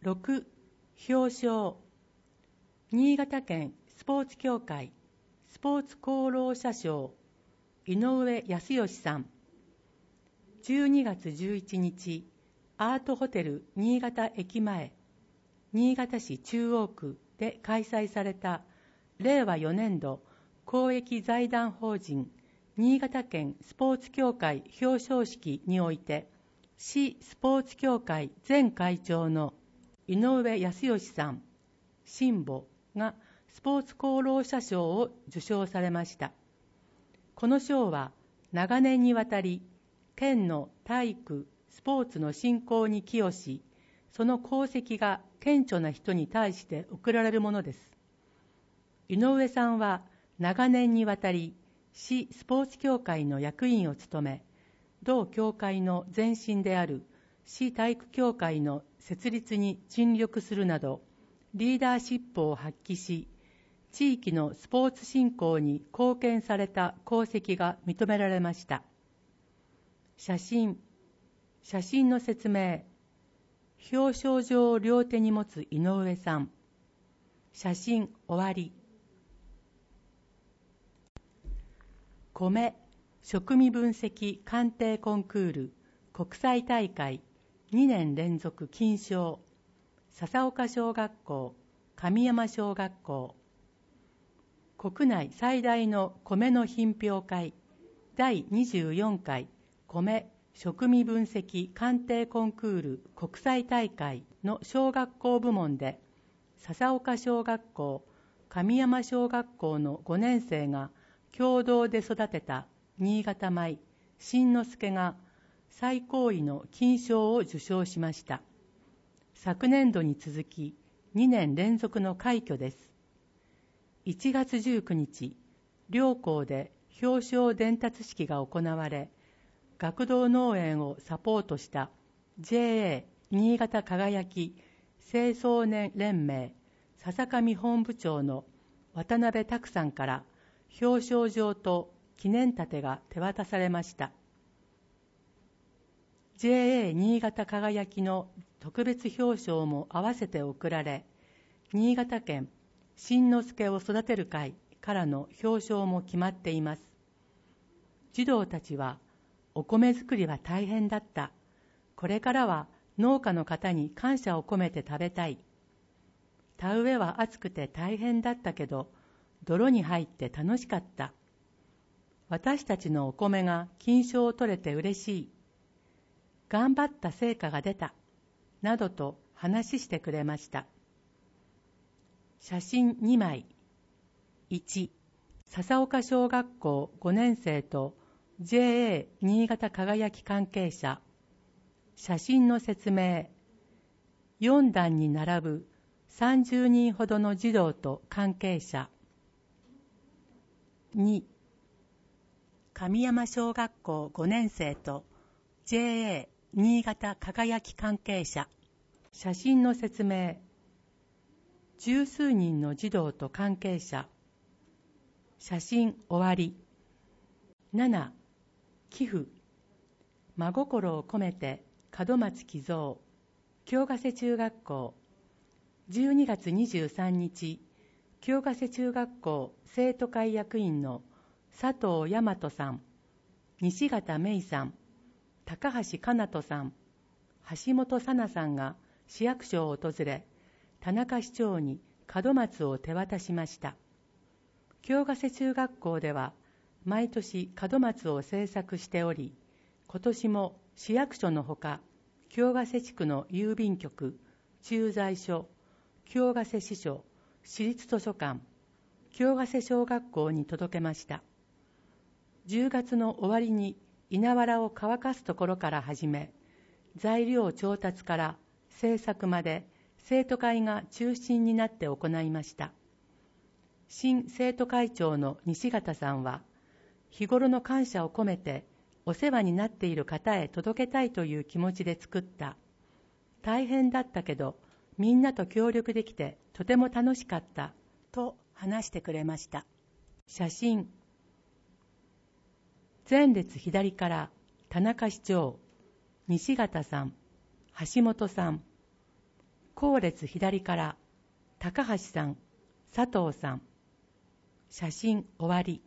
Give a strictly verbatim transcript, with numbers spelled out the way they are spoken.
ろく、表彰。新潟県スポーツ協会スポーツ功労者賞、井上康義さん。じゅうにがつじゅういちにち、アートホテル新潟駅前、新潟市中央区で開催されたれいわよねんど公益財団法人新潟県スポーツ協会表彰式において、市スポーツ協会前会長の井上康義さん、新母がスポーツ功労者賞を受賞されました。この賞は長年にわたり県の体育・スポーツの振興に寄与し、その功績が顕著な人に対して贈られるものです。井上さんは長年にわたり市スポーツ協会の役員を務め、同協会の前身である市体育協会の設立に尽力するなど、リーダーシップを発揮し、地域のスポーツ振興に貢献された功績が認められました。写真、写真の説明。表彰状を両手に持つ井上さん。写真終わり。米、食味分析鑑定コンクール国際大会にねん連続金賞。笹岡小学校、神山小学校。国内最大の米の品評会だいにじゅうよんかい米食味分析鑑定コンクール国際大会の小学校部門で、笹岡小学校、神山小学校のごねんせいが共同で育てた新潟米新之助が最高位の金賞を受賞しました。昨年度に続きにねん連続の快挙です。いちがつじゅうくにち、両校で表彰伝達式が行われ、学童農園をサポートした ジェーエー 新潟輝き青少年連盟笹上本部長の渡辺拓さんから表彰状と記念盾が手渡されました。ジェーエー 新潟輝きの特別表彰も合わせて贈られ、新潟県新之助を育てる会からの表彰も決まっています。児童たちは、お米作りは大変だった。これからは農家の方に感謝を込めて食べたい。田植えは暑くて大変だったけど、泥に入って楽しかった。私たちのお米が金賞を取れて嬉しい。頑張った成果が出た。などと話してくれました。写真にまい。いち、笹岡小学校ごねんせいと ジェーエー 新潟輝き関係者。写真の説明。よんだんに並ぶさんじゅうにんほどの児童と関係者。に、神山小学校ごねんせいと ジェーエー 新潟輝き関係者。写真の説明。十数人の児童と関係者。写真終わり。なな、寄付。真心を込めて門松寄贈。京ヶ瀬中学校。じゅうにがつにじゅうさんにち、京ヶ瀬中学校生徒会役員の佐藤大和さん、西形芽衣さん、高橋かなとさん、橋本さなさんが市役所を訪れ、田中市長に門松を手渡しました。京ヶ瀬中学校では毎年門松を制作しており、今年も市役所のほか、京ヶ瀬地区の郵便局、駐在所、京ヶ瀬支所、市立図書館、京ヶ瀬小学校に届けました。じゅうがつの終わりに稲わらを乾かすところから始め、材料調達から制作まで生徒会が中心になって行いました。新生徒会長の西形さんは、日頃の感謝を込めてお世話になっている方へ届けたいという気持ちで作った。大変だったけど、みんなと協力できてとても楽しかったと話してくれました。写真。前列左から田中市長、西形さん、橋本さん。 後列左から高橋さん、佐藤さん。写真終わり。